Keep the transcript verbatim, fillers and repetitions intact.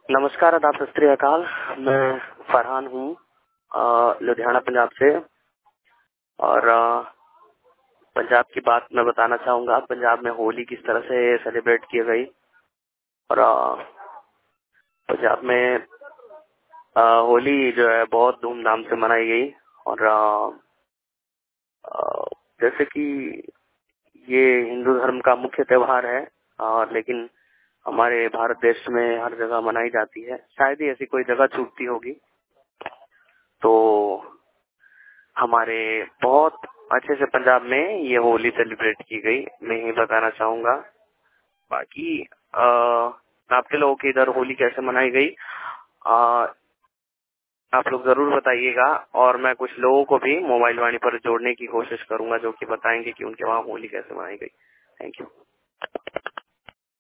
नमस्कार, आदाब, सत श्री अकाल। मैं फरहान हूँ लुधियाना पंजाब से। और आ, पंजाब की बात मैं बताना चाहूँगा। पंजाब में होली किस तरह से सेलिब्रेट की गई। और आ, पंजाब में आ, होली जो है बहुत धूमधाम से मनाई गई। और आ, आ, जैसे कि ये हिंदू धर्म का मुख्य त्योहार है, और लेकिन हमारे भारत देश में हर जगह मनाई जाती है। शायद ही ऐसी कोई जगह छूटती होगी। तो हमारे बहुत अच्छे से पंजाब में ये होली सेलिब्रेट की गई, मैं ही बताना चाहूँगा। बाकी आ, आपके लोगों की इधर होली कैसे मनाई गई आ, आप लोग जरूर बताइएगा। और मैं कुछ लोगों को भी मोबाइल वाणी पर जोड़ने की कोशिश करूंगा जो कि बताएंगे कि उनके वहाँ होली कैसे मनाई गई। Thank you.